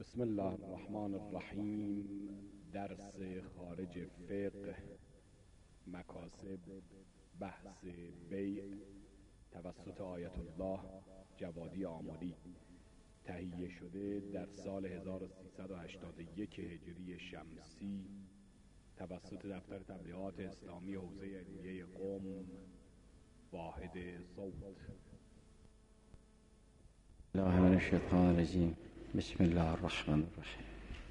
بسم الله الرحمن الرحیم. درس خارج فقه، مکاسب، بحث بیع توسط آیت الله جوادی آملی، تهیه شده در سال 1381 هجری شمسی توسط دفتر تبلیغات اسلامی حوزه علمیه قم، واحد صوت. الله من الشیطان الرجیم. بسم الله الرحمن الرحیم.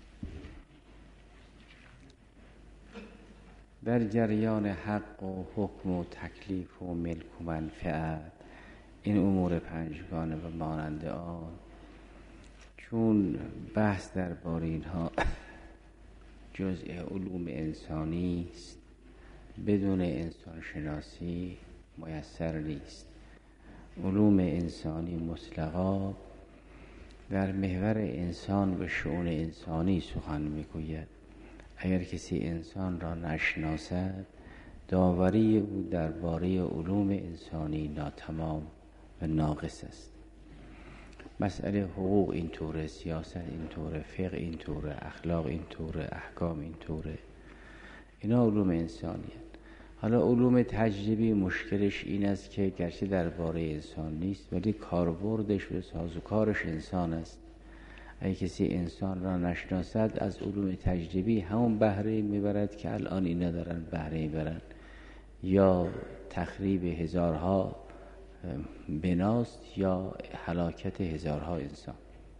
در جریان حق و حکم و تکلیف و ملک و منفعت، این امور پنجگانه و مانند آن، چون بحث درباره اینها جزء علوم انسانی است، بدون انسان شناسی میسر نیست. علوم انسانی مطلقا در محور انسان و شؤون انسانی سخن میگوید. اگر کسی انسان را نشناسد، داوری او درباره علوم انسانی ناتمام و ناقص است. مسئله حقوق اینطوره، سیاست اینطوره، فقه اینطوره، اخلاق اینطوره، احکام اینطوره. اینا علوم انسانیه. حالا علوم تجربی مشکلش این است که گرچه درباره انسان نیست، ولی کاربردش و سازوکارش انسان است. اگه کسی انسان را نشناسد، از علوم تجربی همون بهره میبرد که الان اینا دارن بهره میبرن، یا تخریب هزارها بناست یا هلاکت هزارها انسان.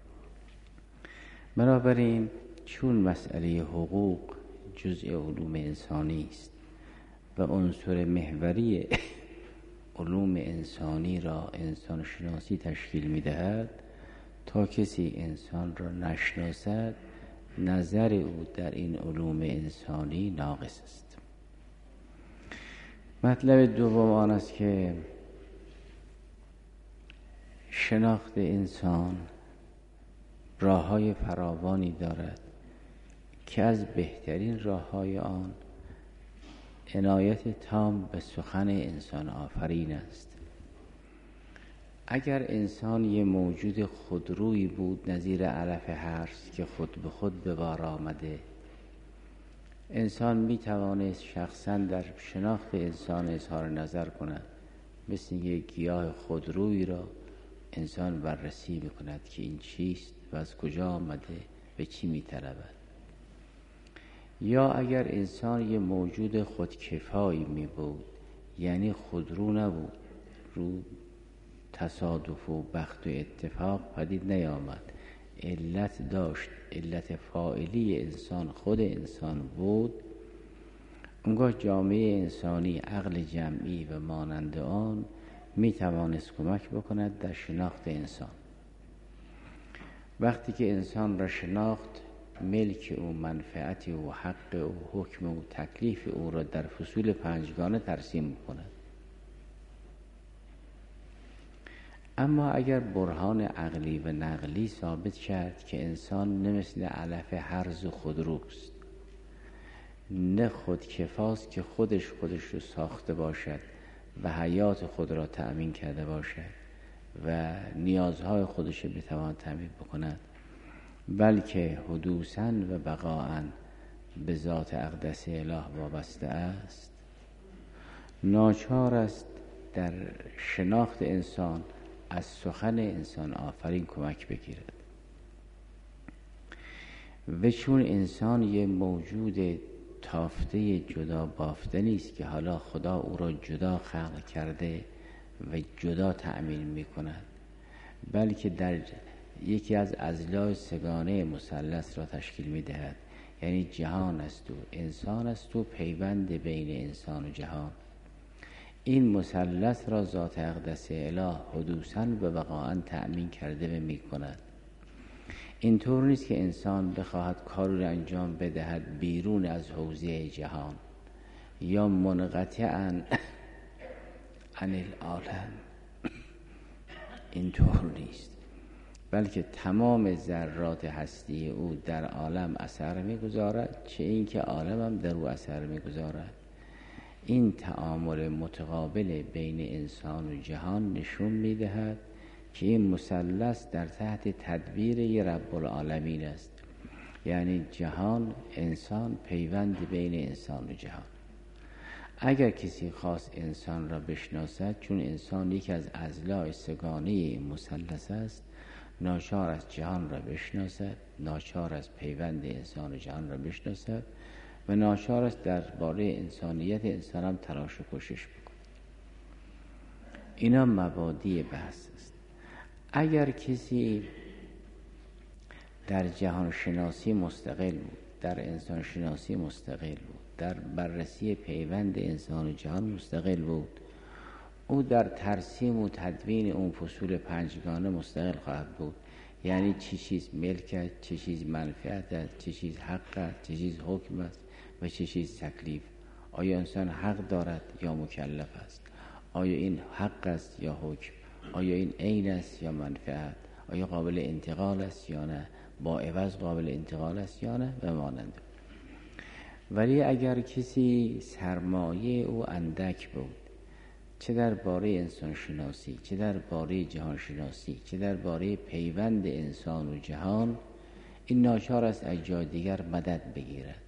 بنابراین چون مسئله حقوق جزء علوم انسانی است و عنصر محوری علوم انسانی را انسان شناسی تشکیل می‌دهد، تا کسی انسان را نشناسد، نظر او در این علوم انسانی ناقص است. مطلب دوم آن است که شناخت انسان راه‌های فراوانی دارد که از بهترین راه‌های آن عنایت تام به سخن انسان آفرین است. اگر انسان یه موجود خودرویی بود نظیر علف هرس که خود به خود به بار آمده، انسان می توانست شخصا در شناخت انسان اظهار نظر کند. مثل یک گیاه خودرویی را انسان بررسی می کند که این چیست و از کجا آمده و چی می طلبد. یا اگر انسان یه موجود خودکفایی می بود، یعنی خودرو نبود، رو تصادف و بخت و اتفاق پدید نیامد، علت داشت، علت فاعلی انسان خود انسان بود، اونگاه جامعه انسانی، عقل جمعی و مانند آن می توانست کمک بکند در شناخت انسان. وقتی که انسان را شناخت، ملک او، منفعت او، حق او، حکم او، تکلیف او را در فصول پنجگانه ترسیم کند. اما اگر برهان عقلی و نقلی ثابت کرد که انسان نه مثل علف هرز و خودروست، نه خودکفاست که خودش رو ساخته باشد و حیات خود را تأمین کرده باشد و نیازهای خودش بتواند تأمین بکند، بلکه حدوثاً و بقاءً به ذات اقدس اله وابسته است، ناچار است در شناخت انسان از سخن انسان آفرین کمک بگیرد. و چون انسان یه موجود تافته جدا بافته نیست که حالا خدا او را جدا خلق کرده و جدا تأمین می کند، بلکه در یکی از اضلاع سگانه مثلث را تشکیل می دهد، یعنی جهان است و انسان است و پیوند بین انسان و جهان. این مثلث را ذات اقدس اله حدوثاً و بقاءً تأمین کرده و می کند. اینطور نیست که انسان بخواهد کاری را انجام بدهد بیرون از حوزه جهان یا منقطعاً عن العالم. اینطور نیست، بلکه تمام ذرات هستی او در عالم اثر می‌گذارد، چه این که عالم هم در او اثر می‌گذارد. این تعامل متقابل بین انسان و جهان نشون می‌دهد که این مثلث در تحت تدبیر یه رب العالمین است، یعنی جهان، انسان، پیوند بین انسان و جهان. اگر کسی خواست انسان را بشناسد، چون انسان یکی از اضلاع سگانه این مثلث است، ناچار است جهان را بشناسد، ناچار است پیوند انسان و جهان را بشناسد و ناچار است درباره انسانیت انسان هم تلاش و کوشش بکند. اینا مبادی بحث است. اگر کسی در جهان شناسی مستقل بود، در انسان شناسی مستقل بود، در بررسی پیوند انسان و جهان مستقل بود، او در ترسیم و تدوین اون فصول پنجگانه مستقل خواهد بود. یعنی چه چیز ملک است، چه چیز منفعت است، چه چیز حق است، چه چیز حکم است و چه چیز تکلیف. آیا انسان حق دارد یا مکلف است؟ آیا این حق است یا حکم؟ آیا این عین است یا منفعت؟ آیا قابل انتقال است یا نه؟ با عوض قابل انتقال است یا نه؟ و مانند. ولی اگر کسی سرمایه او اندک بود، چه درباره انسان شناسی، چه درباره جهان شناسی، چه درباره پیوند انسان و جهان، این ناچار است از جای دیگر مدد بگیرد.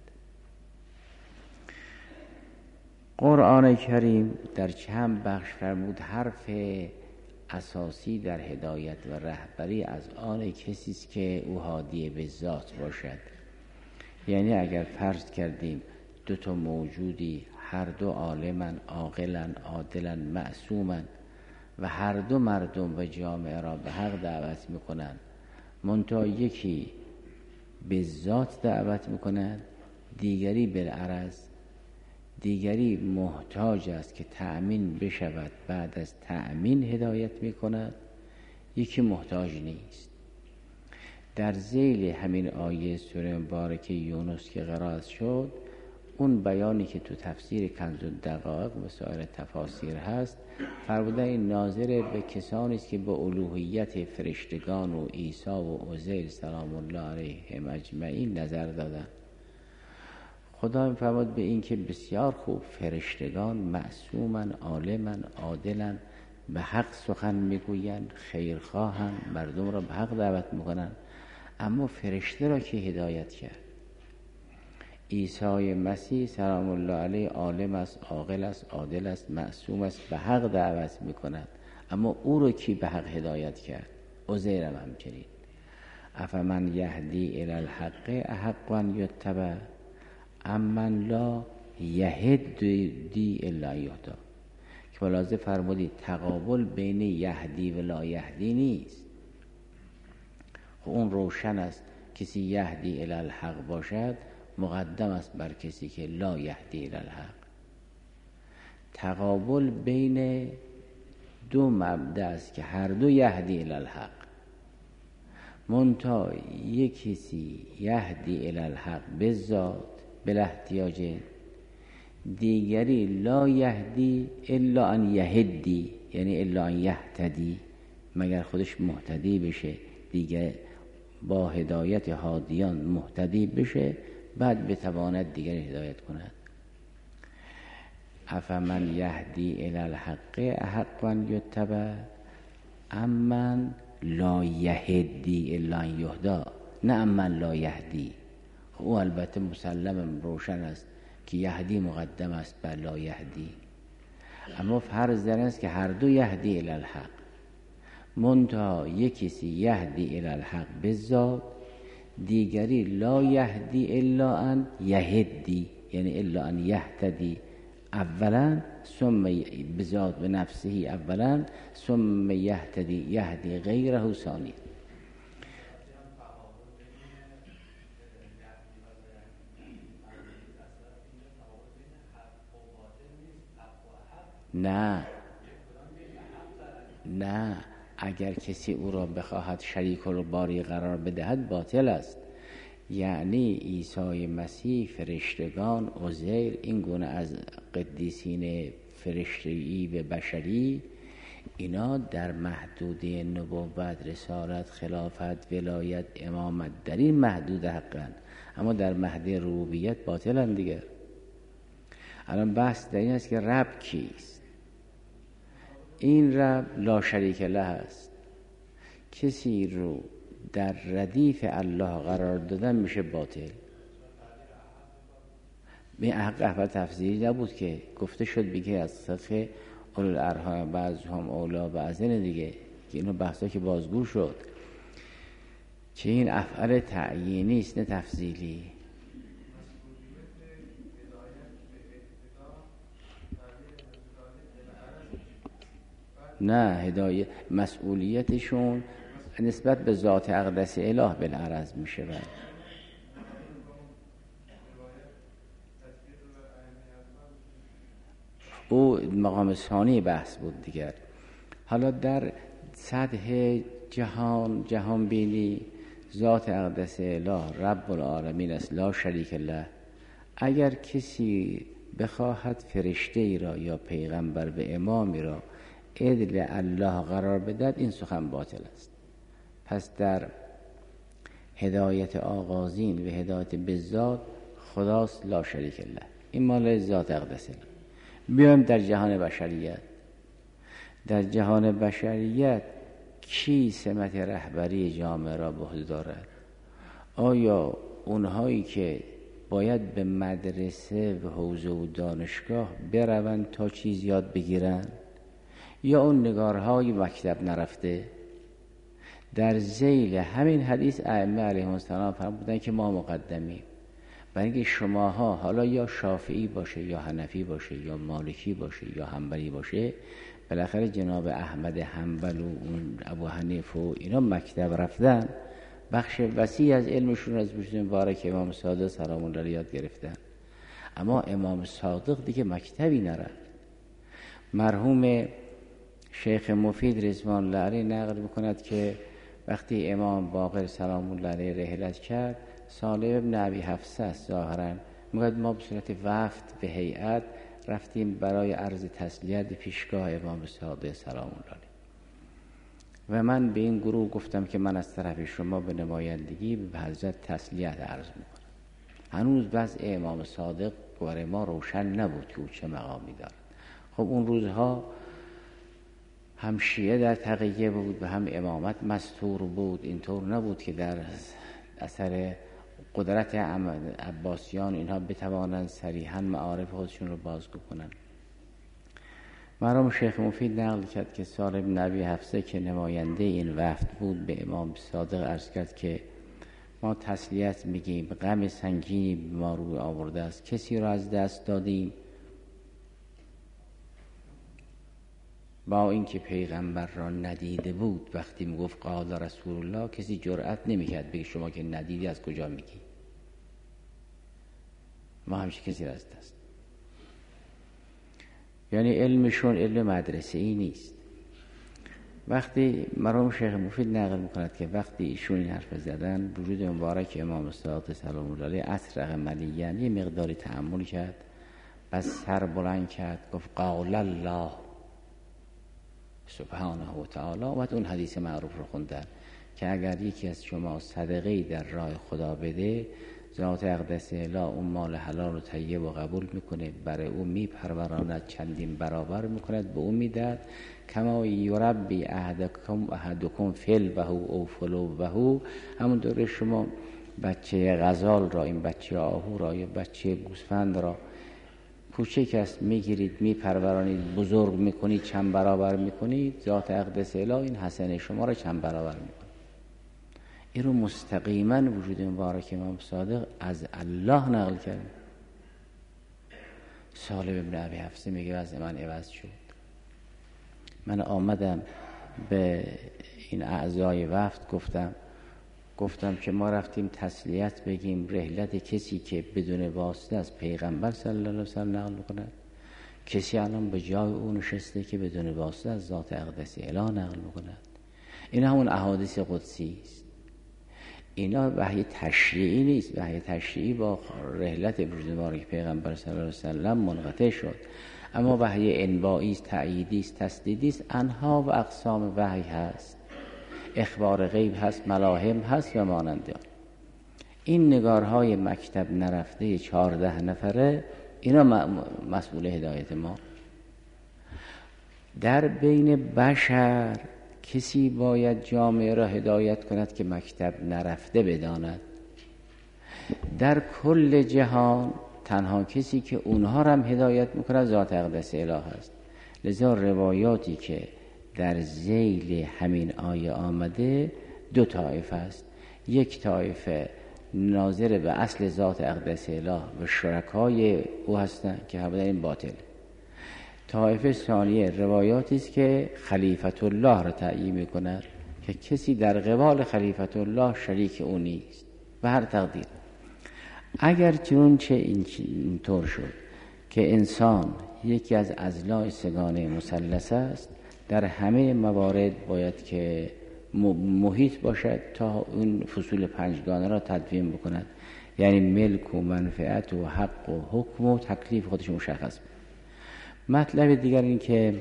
قرآن کریم در چند بخش فرمود حرف اساسی در هدایت و رهبری از آن کسی است که او هادی به ذات باشد. یعنی اگر فرض کردیم دو تا موجودی هر دو عالمن، عاقلن، عادلن، معصومن و هر دو مردم و جامعه را به حق دعوت میکنند، منتها یکی به ذات دعوت میکنند، دیگری بالعرض، دیگری محتاج است که تأمین بشود، بعد از تأمین هدایت میکند، یکی محتاج نیست. در ذیل همین آیه سوره مبارکه یونس که قرائت شد، اون بیانی که تو تفسیر کنز الدقایق و سایر تفاسیر هست، فرموده این ناظر به کسانی است که به الوهیت فرشتگان و عیسی و عزیر سلام الله علیهم اجمعین نظر دادن. خدا می‌فرماد به این که بسیار خوب، فرشتگان معصومن، عالمن، عادلن، به حق سخن میگویند، خیرخواهن، مردم را به حق دعوت میکنن، اما فرشته را که هدایت کرد؟ عیسی مسیح سلام الله علیه عالم است، عاقل است، عادل است، معصوم است، به حق دعوت میکند، اما او رو کی به حق هدایت کرد؟ عزیر هم همچنین. افمن یهدی الی الحق احق ان یتبع امن لا یهدی الا یهدا. که ملاحظه فرمودید تقابل بین یهدی و لا یهدی نیست. خب اون روشن است، کسی یهدی الی الحق باشد مقدم است بر کسی که لا یهدی الی الحق. تقابل بین دو مبدا است که هر دو یهدی الی الحق، منتها یک کسی یهدی الی الحق به ذات بلا احتیاج، دیگری لا یهدی الا ان یهدی، یعنی الا ان یهتدی، مگر خودش مهتدی بشه، دیگه با هدایت هادیان مهتدی بشه، بعد بتواند دیگر هدایت کند. افمن یهدی الی الحق احق ان یتبع امن لا یهدی الا ان یهدا، نه امن لا یهدی. او البته مسلم روشن است که یهدی مقدم است بر لا یهدی، اما فرض در است که هر دو یهدی الی الحق، منتها یکیسی یهدی الی الحق بالذات، دیگری لا یهدی الا ان یهدی، یعنی الا ان یهتدی اولا ثم بذات به نفسه اولا ثم یهتدی یهدی غیره ثانی. نه اگر کسی او را بخواهد شریک الباری قرار بدهد باطل است. یعنی عیسی مسیح، فرشتگان، عزیر، این گونه از قدیسین فرشتگی و بشری، اینا در محدوده نبوت، رسالت، خلافت، ولایت، امامت در این محدود حقن، اما در محدوده ربوبیت باطلن دیگر. الان بحث در این است که رب کیست؟ این رب لا شریک له است، کسی رو در ردیف الله قرار دادن میشه باطل. به حق احوال تفسیری نبود که گفته شد بگه از سخه اولوالارحام بعضهم اولا بعضن دیگه، که اینو بحثا که بازگو شد که این افعال تعیینی است نه تفضیلی. نه، هدایت مسئولیتشون نسبت به ذات اقدس اله بالعرض میشه. او مقام ثانی بحث بود دیگر. حالا در سطح جهان بینی ذات اقدس اله رب العالمین است، لا شریک له. اگر کسی بخواهد فرشته ای را یا پیغمبر به امامی را عدل الله قرار بدهد، این سخن باطل است. پس در هدایت آغازین و هدایت بالذات خداست، لا شریک له، این مال ذات اقدس اله. بیایم در جهان بشریت. در جهان بشریت کی سمت رهبری جامعه را به عهده دارد؟ آیا اونهایی که باید به مدرسه و حوزه و دانشگاه بروند تا چیز یاد بگیرند، یا اون نگارهای مکتب نرفته؟ در ذیل همین حدیث ائمه علیهم السلام فرمودند که ما مقدمیم، برای اینکه شماها حالا یا شافعی باشه یا حنفی باشه یا مالکی باشه یا حنبلی باشه، بالاخره جناب احمد حنبل و ابو حنیفه و اینا مکتب رفتن، بخش وسیع از علمشون از بجد مبارک امام صادق سلام الله علیه یاد گرفتن. اما امام صادق دیگه مکتبی نرفت. مرحوم شیخ مفید رضوان الله علیه نقل میکند که وقتی امام باقر سلام الله علیه رحلت کرد، سالم ابن ابی حفصه است ظاهرا، میگوید ما به صورت وفد به هیئت رفتیم برای عرض تسلیت به پیشگاه امام صادق سلام الله علیه و من به این گروه گفتم که من از طرف شما به نمایندگی به حضرت تسلیت عرض میکنم. هنوز وضع امام صادق برای ما روشن نبود که او چه مقامی دارد. خب اون روزها هم شیعه در تقیه بود و هم امامت مستور بود. اینطور نبود که در اثر قدرت عباسیان اینها بتوانند صریحاً معارف خودشون رو بازگو کنند. مرحوم شیخ مفید نقل کرد که سالم بن ابی حفصه که نماینده این وفد بود به امام صادق عرض کرد که ما تسلیت میگیم، غم سنگینی به ما روی آورده است، کسی را از دست دادیم. با اینکه پیغمبر را ندیده بود، وقتی میگفت قال رسول الله کسی جرأت نمیکرد بگه شما که ندیدی از کجا میگی؟ ما همیشه کسی را از دست. یعنی علمشون علم مدرسه ای نیست. وقتی مرحوم شیخ مفید نقل میکند که وقتی ایشون این حرف زدن، وجود مبارک امام صادق سلام الله علیه اطرق ملیان یه مقداری تأمل کرد، بس سر بلند کرد، گفت قال الله سبحانه و تعالی. و اون حدیث معروف رو خوندن که اگر یکی از شما صدقه‌ای در راه خدا بده، ذات اقدس اله اون مال حلال و طیب و قبول میکنه، برای او میپروراند، چندین برابر میکند، به او میدهد. کما یربی احدکم فلوه او فلوه، همونطور شما بچه غزال را، این بچه آهو را یا بچه گوسفند را کوچک است میگیرید، میپرورانید، بزرگ میکنید، چند برابر میکنید، ذات اقدس اله این حسنه شما را چند برابر میکنه. این رو مستقیما وجود مبارک امام صادق از الله نقل کرد. سالم ابن ابی حفصه میگه از من عوض شد. من آمدم به این اعضای وفد گفتم که ما رفتیم تسلیت بگیم رحلت کسی که بدون واسطه از پیغمبر صلی الله علیه و سلم نقل می‌کند، کسی الان به جای او نشسته که بدون واسطه از ذات اقدس اله نقل می‌کند. این همون احادیث قدسی است. اینا وحی تشریعی نیست. وحی تشریعی با رحلت وجود مبارک پیغمبر صلی الله علیه و سلم منقطع شد، اما وحی انبائی است، تأییدی است، تسدیدی است. انها و اقسام وحی هست، اخبار غیب هست، ملاهم هست و مانند آن. این نگارهای مکتب نرفته 14 نفره اینا مسئول هدایت ما. در بین بشر کسی باید جامعه را هدایت کند که مکتب نرفته بداند. در کل جهان تنها کسی که اونها را هم هدایت میکند ذات اقدس اله است. لذا روایاتی که در ذیل همین آیه آمده دو طایفه است. یک طایفه ناظر به اصل ذات اقدس اله و شرکای او هستند که همه این باطل. طایفه ثانیه روایاتی است که خلیفت الله را تعیین میکند که کسی در قبال خلیفت الله شریک او نیست به هر تقدیر. اگر چنانچه اینطور شد که انسان یکی از اضلاع سگانه مثلث است، در همه موارد باید که محیط باشد تا اون فصول پنجگانه را تدوین بکند، یعنی ملک و منفعت و حق و حکم و تکلیف خودش مشخص بود. مطلب دیگر این که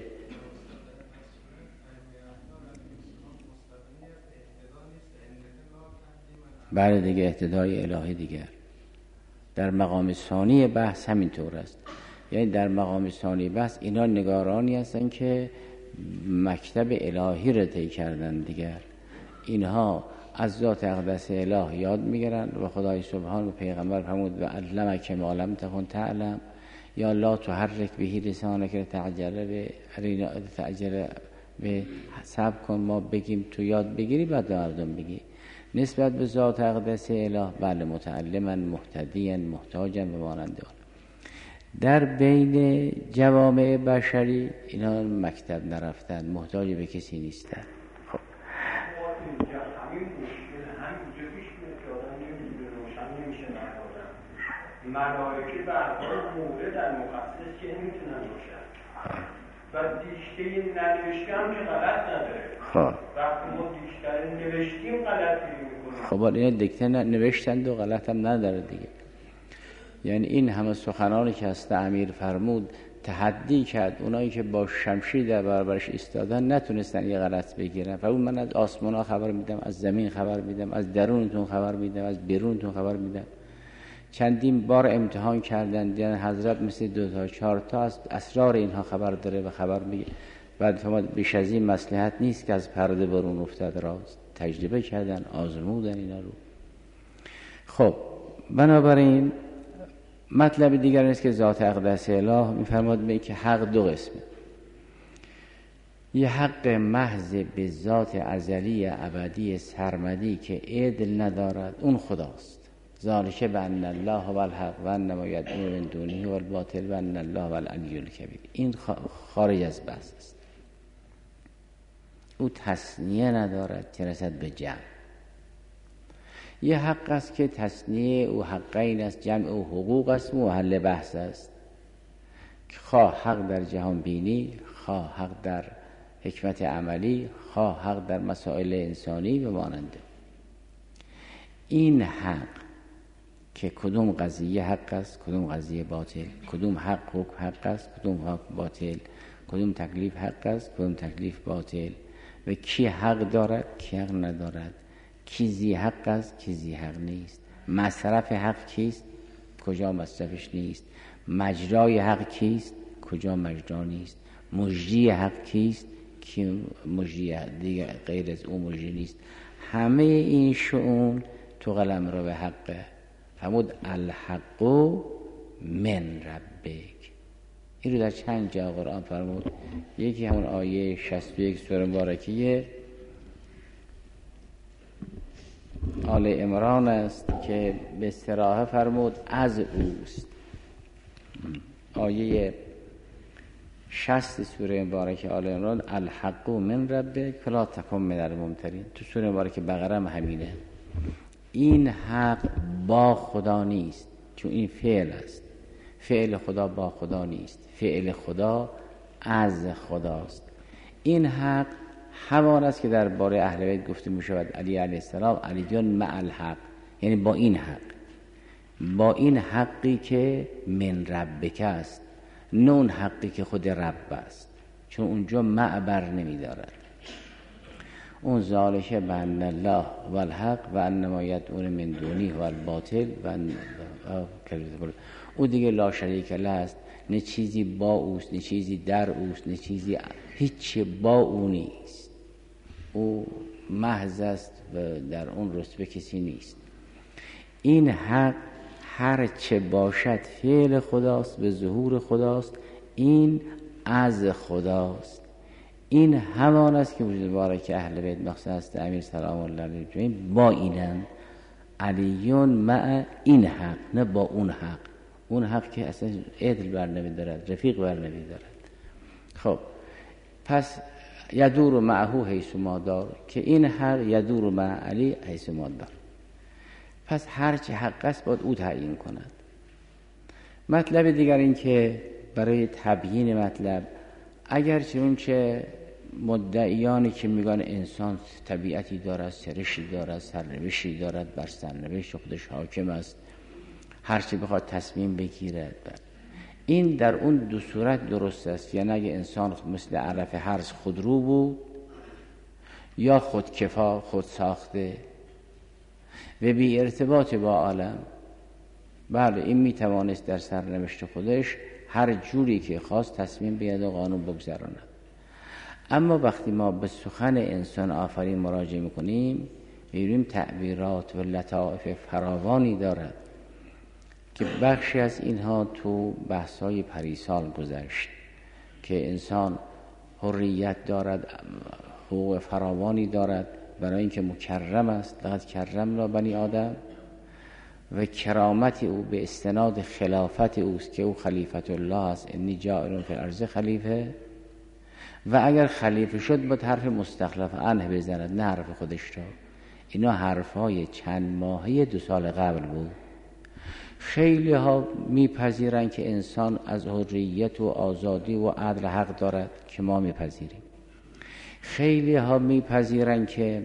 بعد دیگه اهتدای الهی دیگر در مقام ثانی بحث همینطور است. یعنی در مقام ثانی بحث اینا نگارانی هستن که مکتب الهی را طی کردن دیگر. اینها از ذات اقدس اله یاد میگیرن و خدای سبحان و پیغمبر فرمود و علمک ما لم تکن تعلم یا لا تحرک به لسانک تعجل به صبر کن ما بگیم تو یاد بگیری بعد مردم بگی. نسبت به ذات اقدس اله بله متعلما محتدیا محتاجا به مانند آن. در بین جوامع بشری اینا مکتب نرفتن، محتاج به کسی نیستن. خب ملائکه به احوال مورد در مخصص که نمیتونن باشن و دیشته ننوشته هم که غلط نداره. خب وقتی ما دیشته نوشتیم غلطی میکنیم. خب این دیکته نوشتند و غلط هم نداره دیگه. یعنی این همه سخنانی که از امیر فرمود تحدی کرد، اونایی که با شمشیر در برابرش ایستادن نتونستن یه غلط بگیرن. فرمود من از آسمان ها خبر میدم، از زمین خبر میدم، از درونتون خبر میدم، از بیرونتون خبر میدم. چندین بار امتحان کردن دیدن حضرت مثل 2 تا 4 تا از اسرار اینها خبر داره و خبر میگه. بعد فرمود بیش از این مصلحت نیست که از پرده برون افتاد، راست تجربه کردن، آزمودن اینا رو. خب بنابراین مطلب دیگر است که ذات اقدس اله میفرماد به که حق دو قسمه. یه حق محض به ذات ازلی ابدی سرمدی که عدل ندارد، اون خداست. ذالک بان الله هو الحق و ان ما یدعون من دونه هو الباطل و ان الله هو العلی الکبیر. این خارج از بحث است. او تثنیه ندارد که رسد به جمع. یه حق است که تثنیه او حقین است، جمع او حقوق است، محل بحث است. خواه حق در جهان بینی، خواه حق در حکمت عملی، خواه حق در مسائل انسانی و ماننده. این حق که کدوم قضیه حق است، کدوم قضیه باطل، کدوم حق حق است، کدوم حق باطل، کدوم تکلیف حق است، کدوم تکلیف باطل و کی حق دارد، کی حق ندارد، کی زی حق است، کی زی حق نیست، مصرف حق کیست، کجا مصرفش نیست، مجرای حق کیست، کجا مجرا نیست، مجری حق کیست، کی مجری دیگه غیر از اون مجری نیست. همه این شؤون تو قلمرو حقه. فرمود الحق من ربک. این رو در چند جا قرآن فرمود. یکی همون آیه 61 سوره مبارکه آل عمران است که به صراحه فرمود از اوست. آیه 60 سوره مبارکه آل عمران الحق من ربک فلا تکن من الممترین. تو سوره مبارکه بقره هم همینه. این حق با خدا نیست، چون این فعل است. فعل خدا با خدا نیست، فعل خدا از خداست. این حق همان است که در باره اهل بیت گفته می شود علی علیه السلام علیون مع الحق، یعنی با این حق، با این حقی که من ربک است، نه اون حقی که خود رب است، چون اونجا معبر نمی دارد. اون ذالک بان الله و الحق و ان ما یدعون من دونه و الباطل و او دیگه لا شریک له است، نه چیزی با اوست، نه چیزی در اوست، نه چیزی هیچ با او نیست. او محض است و در اون رتبه کسی نیست. این حق هر چه باشد فعل خداست، به ظهور خداست، این از خداست. این همان است که وجود بارک اهل بیت مخصوص امیر سلام الله علیه با اینن علیون مع این حق، نه با اون حق. اون حق که اصلا عدل بر نمی‌دارد، رفیق بر نمی‌دارد. خب پس یدور معه حیث ما دار، که این حق یدور مع علی حیث ما دار. پس هر چه حق است باید او تعیین کند. مطلب دیگر این که برای تبیین مطلب، اگرچه اون چه مدعیانی که میگن انسان طبیعتی دارد، سرشی دارد، سرنوشتی دارد، بر سرنوشت خودش حاکم است، هر چه بخواد تصمیم بگیرد، این در اون دو صورت درست است. یعنی اگه انسان مثل علف هرز خودرو بود یا خودکفا، خود ساخته و بی ارتباط با عالم، بله این میتوانست در سرنوشت خودش هر جوری که خواست تصمیم بگیرد و قانون بگذراند. اما وقتی ما به سخن انسان آفرین مراجعه میکنیم می‌بینیم تعبیرات و لطائف فراوانی دارد که بخشی از اینها تو بحث‌های پریسال گذشت که انسان حریت دارد، حقوق فراوانی دارد برای اینکه مکرم است. لقد کرمنا بنی آدم، و کرامت او به استناد خلافت اوست که او خلیفت الله است، انی جاعل فی الارض خلیفه. و اگر خلیفه شد باید حرف مستخلف عنه بزند، نه حرف خودش را. اینا حرفای چند ماهه 2 سال قبل بود. خیلی ها میپذیرن که انسان از حریت و آزادی و عدل حق دارد که ما میپذیریم. خیلی ها میپذیرن که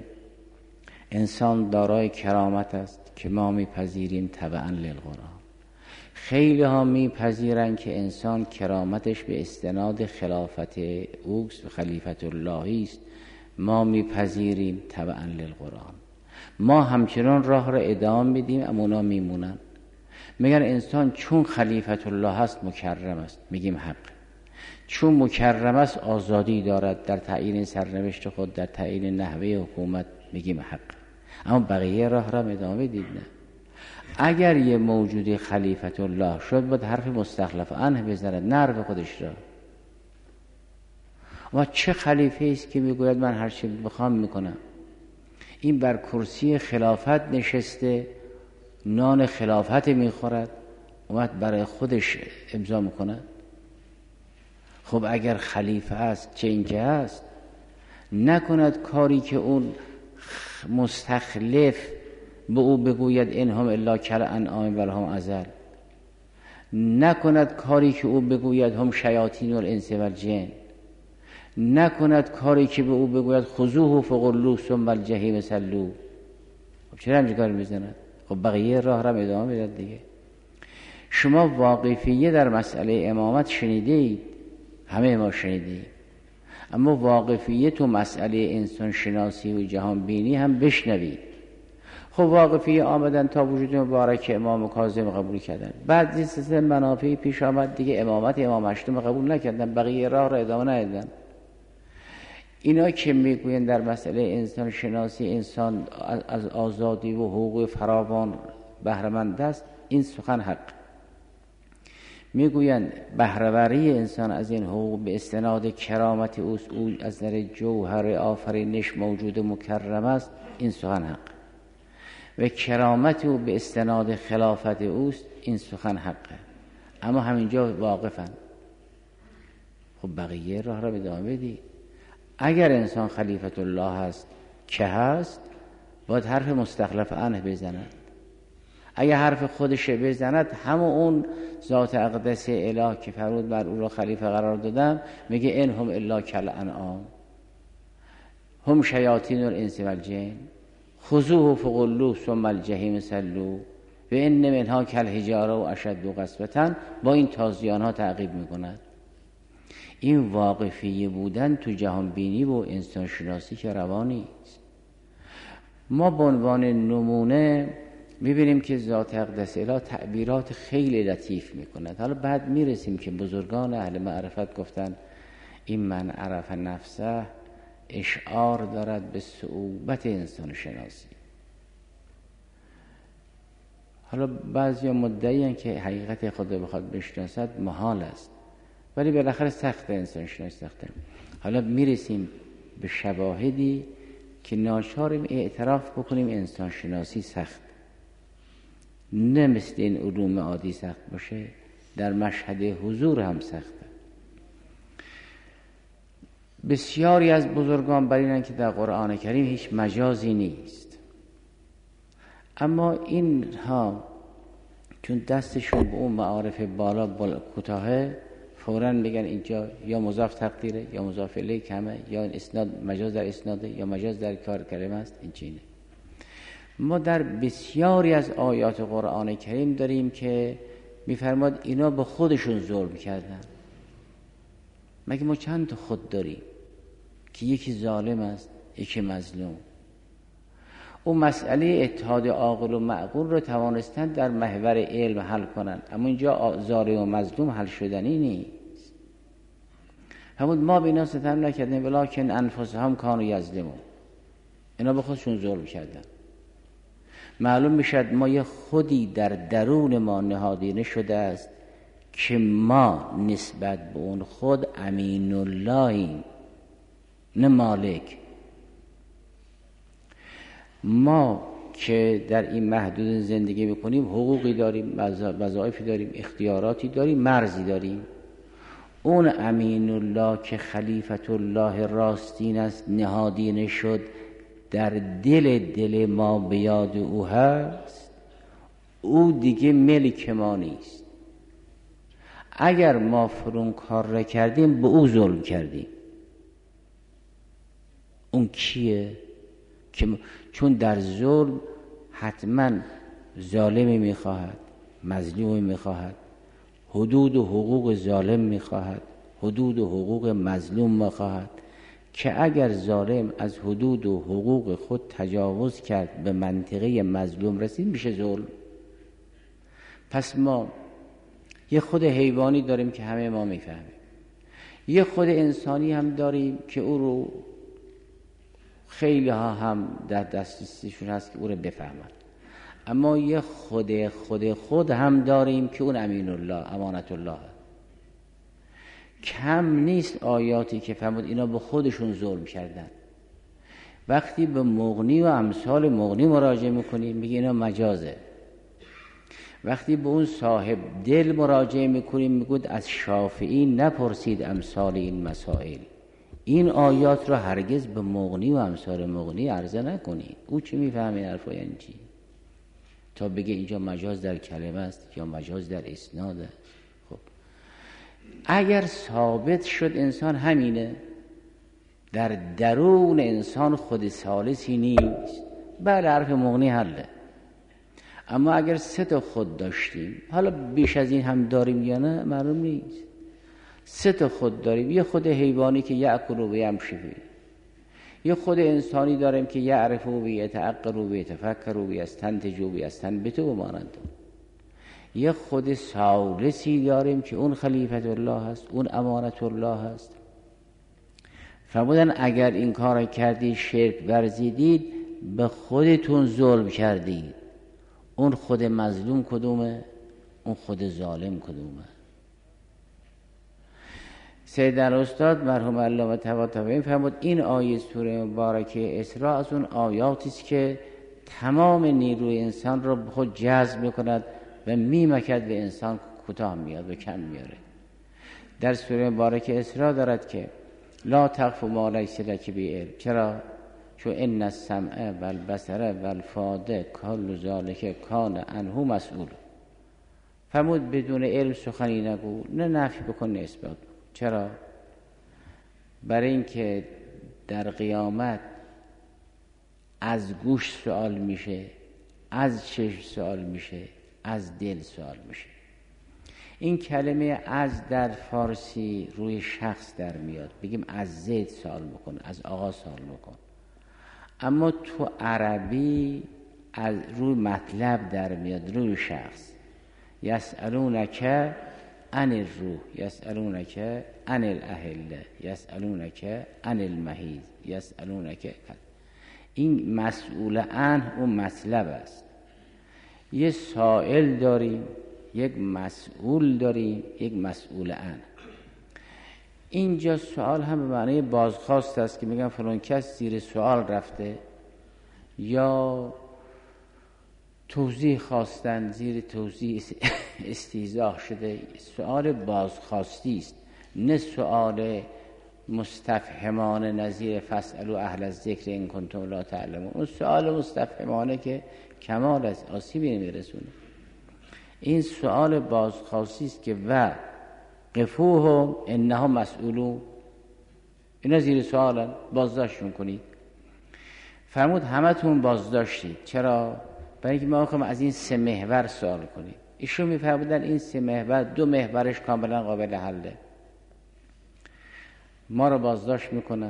انسان دارای کرامت است که ما میپذیریم تبعا للقرآن. خیلی ها میپذیرن که انسان کرامتش به استناد خلافت اوست و خلیفت اللهی است، ما میپذیریم تبعا للقرآن. ما همچنان راه را ادامه میدیم، اما اونا میمونن. میگن انسان چون خلیفت الله هست مکرم است، میگیم حق. چون مکرم است آزادی دارد در تعیین سرنوشت خود، در تعیین نحوه حکومت، میگیم حق. اما بقیه راه را ادامه دید نه. اگر یه موجودی خلیفت الله شد باید حرف مستخلف عنه بزند، نه حرف خودش را. و چه خلیفه است که میگوید من هر چی بخوام میکنم؟ این بر کرسی خلافت نشسته، نان خلافت میخورد، اومد برای خودش امضا میکند. خب اگر خلیفه است چه اینکه هست، نکند کاری که اون مستخلف به او بگوید انهم الا کالانعام بل هم اضل، نکند کاری که او بگوید هم شیاطین الانس والجن، نکند کاری که به او بگوید خذوه فغلوه ثم الجحیم صلوه. خب چرا همچین کاری میزند؟ خب بقیه راه را ادامه میداد دیگه. شما واقفیه در مسئله امامت شنیدید، همه ما شنیدیم، اما واقفیه تو مسئله انسان شناسی و جهان بینی هم بشنوید. خب واقفیه آمدن تا وجود مبارک امام کاظم قبول کردن، بعد این سلسله منافعی پیش آمد دیگه، امامت امام هشتم قبول نکردن، بقیه راه را ادامه ندادن. اینا که میگوین در مسئله انسان شناسی انسان از آزادی و حقوق فراوان بهره‌مند است، این سخن حق. میگوین بهره‌وری انسان از این حقوق به استناد کرامت اوست، او از نظر جوهر آفرینش موجود مکرم است، این سخن حق. و کرامت او به استناد خلافت اوست، این سخن حقه. اما همینجا واقفن. خب بقیه راه را ادامه بدید. اگر انسان خلیفت الله هست که هست، باید حرف مستخلف عنه بزند. اگر حرف خودش بزند، همون اون ذات اقدس اله که فرمود بر او را خلیفه قرار دادم، میگه انهم الا کالانعام هم شیاطین الانس والجن خذوه فغلوه ثم الجحیم صلوه و ان منها کالحجاره و اشد قسوة. با این تازیان ها تعقیب میکند. این واقفی بودن تو جهان بینی و انسان شناسی که روانی است. ما به عنوان نمونه میبینیم که ذات اقدس اله تعبیرات خیلی لطیف میکند. حالا بعد میرسیم که بزرگان اهل معرفت گفتن این من عرف نفسه اشعار دارد به صعوبت انسان شناسی. حالا بعضی مدعی که حقیقت خدا بخواد بشناسد محال است، ولی بالاخره سخت انسان شناسی سخته. حالا میرسیم به شواهدی که ناچاریم اعتراف بکنیم انسان شناسی سخت، نه مثل این علوم عادی سخت باشه، در مشهد حضور هم سخته. بسیاری از بزرگان بر اینند که در قرآن کریم هیچ مجازی نیست، اما اینها چون دستشون به اون معارف بالا کوتاهه، فوراً میگن اینجا یا مضاف تقدیره یا مضاف الیه کمه، یا اسناد مجاز در اسناده یا مجاز در کار کلمه است. این چینه. ما در بسیاری از آیات قرآن کریم داریم که میفرماد اینا به خودشون ظلم کردن. مگه ما چند تا خود داریم که یکی ظالم است یکی مظلوم؟ اون مسئله اتحاد عاقل و معقول رو توانستن در محور علم حل کنن، اما اینجا ظالم و مظلوم حل شدنی نیست. همون ما به اینا ستم نکردیم ولکن انفسهم کانوا یظلمون، اینا به خودشون ظلم کردن. معلوم میشد ما یه خودی در درون ما نهادینه شده است که ما نسبت به اون خود امین اللهیم، نه مالک. ما که در این محدود زندگی میکنیم حقوقی داریم، وظایفی داریم، اختیاراتی داریم، مرزی داریم. اون امین الله که خلیفت الله راستین است نهادینه شد در دل ما به یاد او هست، او دیگه ملک ما نیست. اگر ما فرون کار را کردیم به او ظلم کردیم. اون کیه؟ که چون در ظلم حتما ظالمی میخواهد، مظلومی میخواهد، حدود و حقوق ظالم میخواهد، حدود و حقوق مظلوم میخواهد، که اگر ظالم از حدود و حقوق خود تجاوز کرد به منطقه مظلوم رسید میشه ظلم. پس ما یه خود حیوانی داریم که همه ما میفهمیم، یه خود انسانی هم داریم که او رو خیلی ها هم در دسترسیشون هست که او رو بفهمن، اما یه خود هم داریم که اون امین الله، امانت الله. کم نیست آیاتی که فرمود اینا به خودشون ظلم کردن. وقتی به مغنی و امثال مغنی مراجعه میکنیم میگه اینا مجازه. وقتی به اون صاحب دل مراجعه میکنیم میگود از شافعی نپرسید امثال این مسائل. این آیات را هرگز به مغنی و امثال مغنی عرضه نکنید. او چی میفهمه حرفا یعنی چی؟ تا بگه اینجا مجاز در کلمه است یا مجاز در اسناد است. خب اگر ثابت شد انسان همینه، در درون انسان خود ثالثی نیست، بله حرف مغنی حله. اما اگر 3 تا خود داشتیم، حالا بیش از این هم داریم یا نه معلوم نیست، 3 تا خود داریم، یه خود حیوانی که یأکل و یمشی، یه خود انسانی داریم که یعرف و یتعقل و یتفکر و یستنتج و یستنبط و مانند، یه خود ثالثی داریم که اون خلیفت الله هست، اون امانت الله هست. فرمودن اگر این کار کردید شرک ورزیدید به خودتون ظلم کردید. اون خود مظلوم کدومه؟ اون خود ظالم کدومه؟ سید الاستاد مرحوم علامه طباطبایی فرمود این آیه سوره مبارکه اسراء از اون آیاتی است که تمام نیروی انسان را به خود جذب میکند و میمکد به انسان کوتاه میاد و کم میاره. در سوره مبارکه اسراء دارد که لا تقف ما لیس لک به علم. چرا؟ چون ان السمع والبصر والفؤاد کل ذلک کان عنه مسئول. فرمود بدون علم سخنی نگو، نه نفی بکن نه اثبات. چرا؟ برای اینکه در قیامت از گوش سوال میشه، از چشم سوال میشه، از دل سوال میشه. این کلمه از در فارسی روی شخص در میاد، بگیم از زید سوال بکن، از آقا سوال بکن، اما تو عربی از روی مطلب در میاد، روی شخص. یسألونک عن الروح، یسألونک عن الاهله، یسألونک عن المحیض، یسألونک. این مسئول عنه اون مطلب است. یه سائل داریم، یک مسئول داریم، یک مسئول عنه. اینجا سوال هم به معنی بازخواست است که میگن فلان کس زیر سوال رفته یا توضیح خواستن، زیر توضیح استیضاح شده. سوال بازخواستی است، نه سوال مستفهمانه نظیر فاسألوا اهل الذکر ان کنتم لا تعلمون. اون سوال مستفهمانه که کمال از آسیبی نمیرسونه. این سوال بازخواستی است که و قفوهم انهم مسئولون، اینا زیر سوالن، بازداشتشون کنید. فرمود همتون بازداشتید. چرا؟ برای اینکه ما میخوایم از این 3 محور سوال کنیم. ایشون میفرمودن این 3 محور 2 محورش کاملا قابل حله. ما رو بازداشت میکنن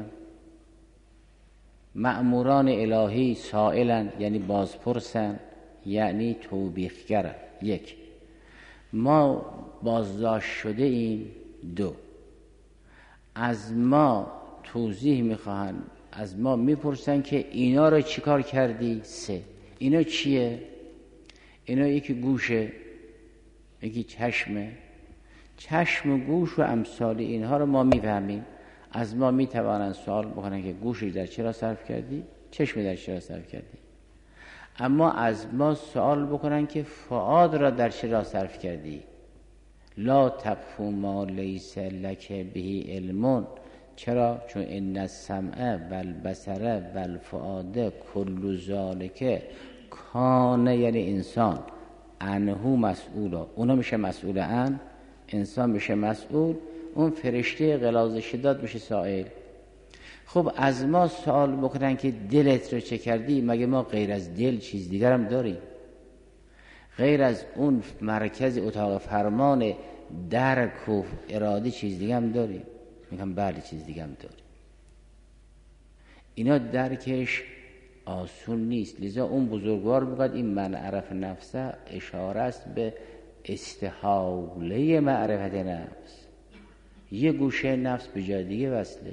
مأموران الهی، سائلن یعنی بازپرسن، یعنی توبیخگرن. 1 ما بازداشت شده ایم. 2 از ما توضیح میخواهن، از ما میپرسن که اینا رو چیکار کردی. 3 اینا چیه؟ اینا یکی گوشه، یکی چشمه. چشم و گوش و امثال اینها رو ما میفهمیم. از ما میتوانن سوال بکنن که گوشی در چرا صرف کردی، چشمی در چرا صرف کردی. اما از ما سوال بکنن که فؤاد را در چرا صرف کردی. لا تقف ما لیس لک به علم. چرا؟ چون ان السمع والبصر والفؤاد کل ذالک کان، یعنی انسان، عنه مسئولا. اونا میشه مسئول عن، انسان میشه مسئول، اون فرشته غلاظ شداد میشه سائل. خب از ما سوال بکنن که دلت رو چه کردی، مگه ما غیر از دل چیز دیگر هم داریم؟ غیر از اون مرکز اتاق فرمان درک و اراده چیز دیگه هم داریم؟ میگم بله چیز دیگه هم داریم. اینا درکش آسون نیست. لذا اون بزرگوار میگه این من عرف نفسه اشاره است به استحاله معرفت نفس. یه گوشه نفس به جای دیگه وصله.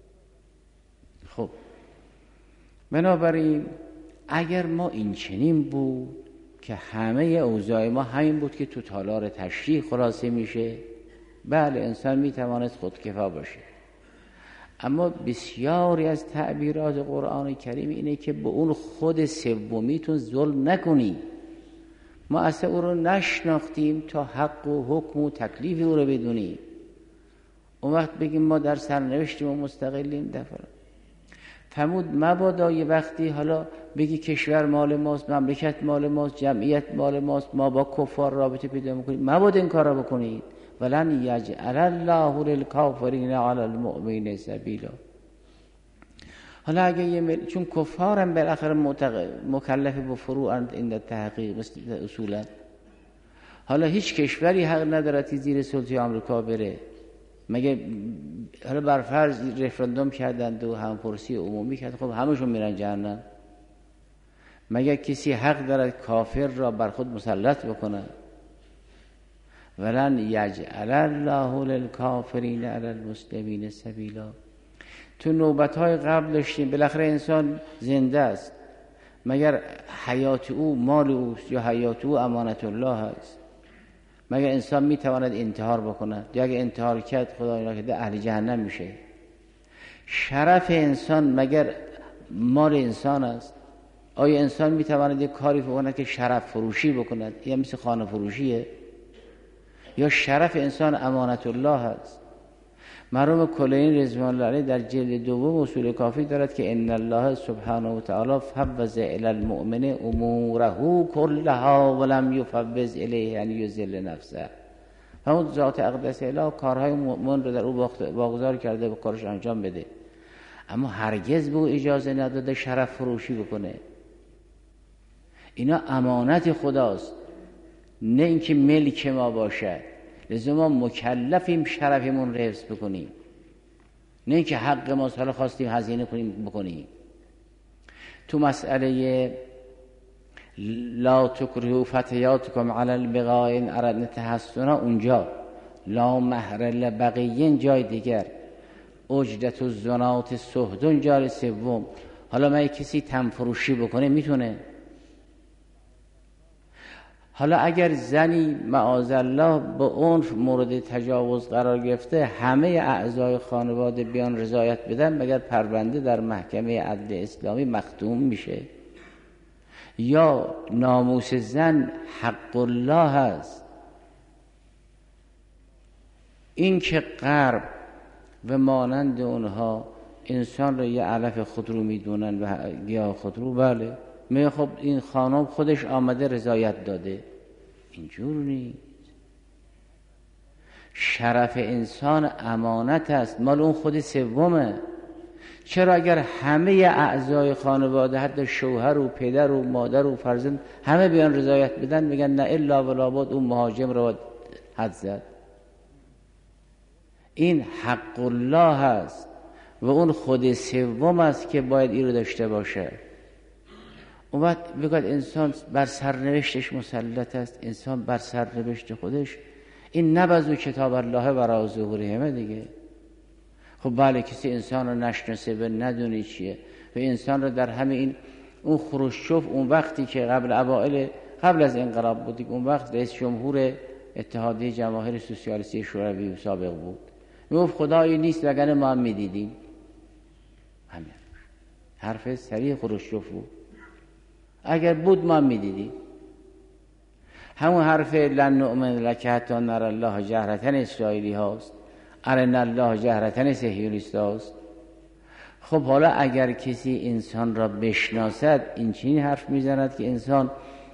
خب بنابراین اگر ما این چنین بود که همه اوضاع ما همین بود که تو تالار تشریح خلاصه میشه، بله انسان میتواند خودکفا باشه. اما بسیاری از تعبیرات قرآن کریم اینه که به اون خود سومیتون ظلم نکنی. ما اصلا او رو نشناختیم تا حق و حکم و تکلیف او رو بدونیم. اون وقت بگیم ما در سرنوشتیم و مستقلیم. دفعه فرمود مبادا یه وقتی حالا بگی کشور مال ماست، مملکت مال ماست، جمعیت مال ماست، ما با کفار رابطه پیدا میکنیم. مبادا این کار را بکنید. ولن یجعل الله للکافرین علی المؤمنین سبیلا. حالا اگه چون کفارم بالاخره مکلف به فروع این تحقیق اصولا، حالا هیچ کشوری حق نداره زیر سلطه آمریکا بره. مگه حالا برفرض رفراندوم کردند و همپرسی عمومی کرد، خب همشون میرن جهنم. مگه کسی حق داره کافر را بر خود مسلط بکنه؟ ولن یجعل الله للکافرین علی المسلمین سبیلا. تو نوبت‌های قبل داشتیم بالاخره انسان زنده است. مگر حیات او مال اوست یا حیات او امانت الله است؟ مگر انسان میتواند انتحار بکنه؟ یا اگه انتحار کرد خدای نکرده اهل جهنم میشه. شرف انسان مگر مال انسان است؟ آیا انسان میتواند یک کاری بکنه که شرف فروشی بکند؟ یا مثل خانه فروشیه؟ یا شرف انسان امانت الله است؟ مرحوم کلینی رضوان الله علیه در جلد 2 اصول کافی دارد که ان الله سبحانه و تعالی فوض الی المؤمن اموره كلها ولم یفوض الیه ان یذل نفسه. همون ذات اقدس اله کارهای مؤمن رو در او واگذار کرده به کارش انجام بده، اما هرگز به او اجازه نداده شرف فروشی بکنه. اینا امانت خداست، نه اینکه ملک ما باشد. لذا ما مکلفیم شرفمون رو حفظ بکنیم، نه اینکه حق ما حالا خواستیم هزینه کنیم بکنیم. تو مسئله لا تکرهوا فتیاتکم علی البغاء ان اردنا تحسنا، اونجا لا مهر لبقیین جای دیگر، اجرت الزنات سهدون جای سوم. حالا من کسی تنفروشی بکنه میتونه؟ حالا اگر زنی معاذالله به اون مورد تجاوز قرار گرفته، همه اعضای خانواده بیان رضایت بدن، مگر پرونده در محکمه عدل اسلامی مختوم میشه؟ یا ناموس زن حق الله هست. این که غرب و مانند اونها انسان رو یه علف خودرو میدونن و گیاه خودرو، بله میگه خب این خانم خودش آمده رضایت داده. اینجور نیست. شرف انسان امانت است، مال اون خود سومه. چرا اگر همه اعضای خانواده، حتی شوهر و پدر و مادر و فرزند، همه بیان رضایت بدن، میگن نه الا ولا بد اون مهاجم رو حد زد؟ این حق الله هست و اون خود سوم است که باید این رو داشته باشه. اون وقت بگوید انسان بر سرنوشتش مسلط است، انسان بر سرنوشت خودش. این نبذو کتاب الله وراء ظهورهم دیگه. خب بله کسی انسان رو نشناسه و ندونی چیه و انسان رو در همه این اون خروشچوف، اون وقتی که قبل از انقلاب بود، اون وقت رئیس جمهور اتحادیه جماهیر سوسیالیستی شوروی سابق بود، میگفت خدایی نیست وگرنه ما هم میدیدیم. همین حرف سریع خروشچوف بود، اگر بود ما هم میدیدیم. همون حرف لن نؤمن لک حتی نری الله جهرةً اسرائیلی هاست، ارنا الله جهرةً صهیونیست هاست. خب حالا اگر کسی انسان را بشناسد، این چنین حرف میزند که انسان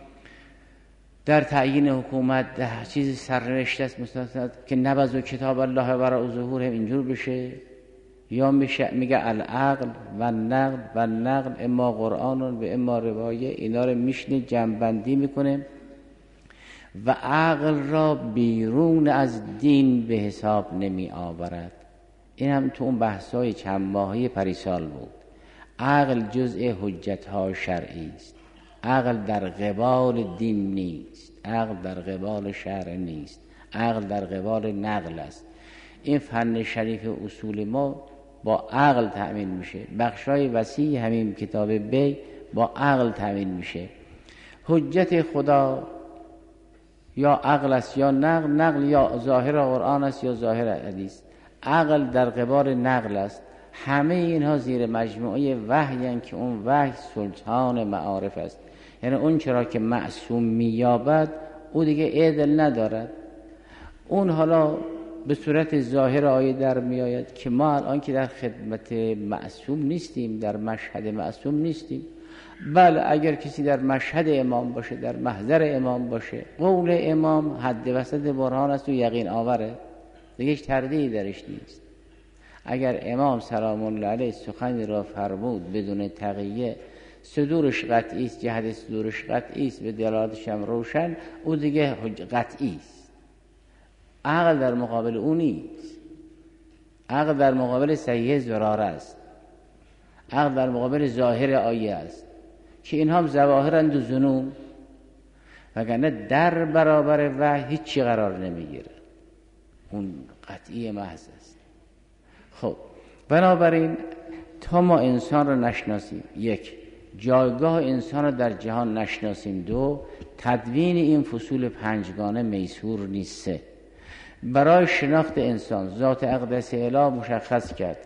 در تعیین حکومت ده چیز سرنوشت است مستند که نبذ کتاب الله وراء ظهورهم اینجور بشه. یا میگه العقل و نقل اما قرآن و اما روایه، اینا رو میشنه جمع‌بندی میکنه و عقل را بیرون از دین به حساب نمی آورد. این هم تو اون بحثای چند ماهی پریسال بود. عقل جزء حجت‌ها شرعی است. عقل در قبال دین نیست، عقل در قبال شرع نیست، عقل در قبال نقل است. این فن شریف اصول ما با عقل تأمین میشه. بخشای وسیع همین کتاب بی با عقل تأمین میشه. حجت خدا یا عقل است یا نقل یا ظاهر قرآن است یا ظاهر حدیث. عقل در قبال نقل است. همه اینها زیر مجموعه وحی که اون وحی سلطان معارف است. یعنی اون چرا که معصوم میابد او دیگه عدل ندارد. اون حالا به صورت ظاهر آیه در میآید که ما الان که در خدمت معصوم نیستیم، در مشهد معصوم نیستیم. بله اگر کسی در مشهد امام باشه، در محضر امام باشه، قول امام حد وسط برهان است و یقین آوره، دیگه هیچ تردیدی درش نیست. اگر امام سلام الله علیه سخنی را فرمود بدون تقیه، صدورش قطعی است، جهت صدورش قطعی است، به دلالتش هم روشن، او دیگه قطعی است. عقل در مقابل او نیست. عقل در مقابل صحیح زرار است. عقل در مقابل ظاهر آیه است که اینها هم ظواهرند و ظنون، وگرنه در برابر وحی هیچی قرار نمیگیره، اون قطعی محض است. خب بنابراین تا ما انسان رو نشناسیم، یک، جایگاه انسان رو در جهان نشناسیم، دو، تدوین این فصول پنجگانه میسور نیست. برای شناخت انسان ذات اقدس اله مشخص کرد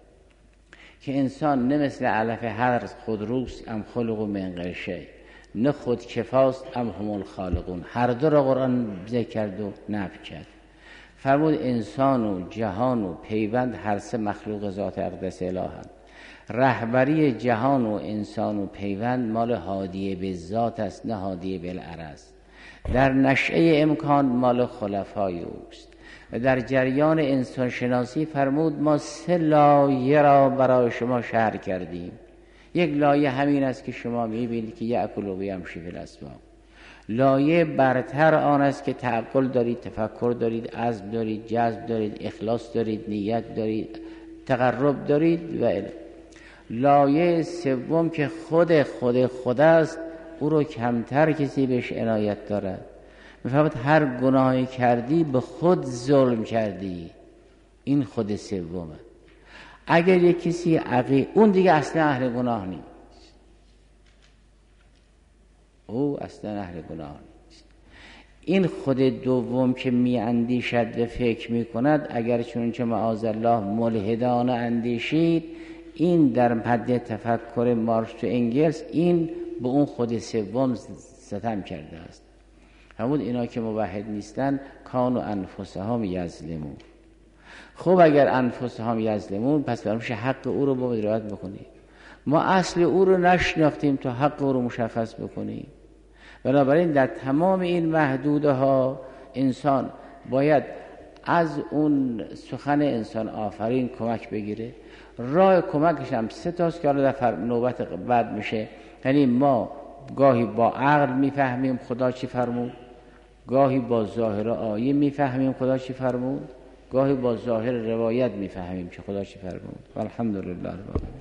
که انسان نه مثل علف هرز خودروست ام خلق من غیر شیء، نه خود کفاست ام هم الخالقون. هر دو را قرآن ذکر کرد و نفی کرد. فرمود انسان و جهان و پیوند هر سه مخلوق ذات اقدس الهند. رهبری جهان و انسان و پیوند مال هادیه به ذات است، نه هادیه بالعرض. در نشأه امکان مال خلفای اوست. و در جریان انسان شناسی فرمود ما سه لایه را برای شما شرح کردیم. یک لایه همین است که شما میبینید که یأکل و یمشی فی الاسواق. لایه برتر آن است که تعقل دارید، تفکر دارید، عزم دارید، جذب دارید، اخلاص دارید، نیت دارید، تقرب دارید و الی. لایه سوم که خود است، او رو کمتر کسی بهش عنایت دارد. میفهمد هر گناهی کردی به خود ظلم کردی. این خود سومه. اگر یک کسی اون دیگه اصلا اهل گناه نیست، او اصلا اهل گناه نیست. این خود دوم که می اندیشد و فکر می کند، اگر چنانچه معاذالله ملحدانه اندیشید، این در حد تفکر مارکس و انگلس این به اون خود سوم ستم کرده است. همون اینا که موحد نیستن کانوا انفسهم یظلمون. خب اگر انفسهم یظلمون، پس برامش حق او رو باید رعایت بکنید. ما اصل او رو نشناختیم تا حق او رو مشخص بکنیم. بنابراین در تمام این محدوده ها انسان باید از اون سخن انسان آفرین کمک بگیره. راه کمکش هم 3 تاست که حالا در نوبت بعد میشه. یعنی ما گاهی با عقل میفهمیم خدا چی فرمود، گاهی با ظاهر آیه میفهمیم خدا چی فرمود، گاهی با ظاهر روایت میفهمیم که خدا چی فرمود. والحمدلله.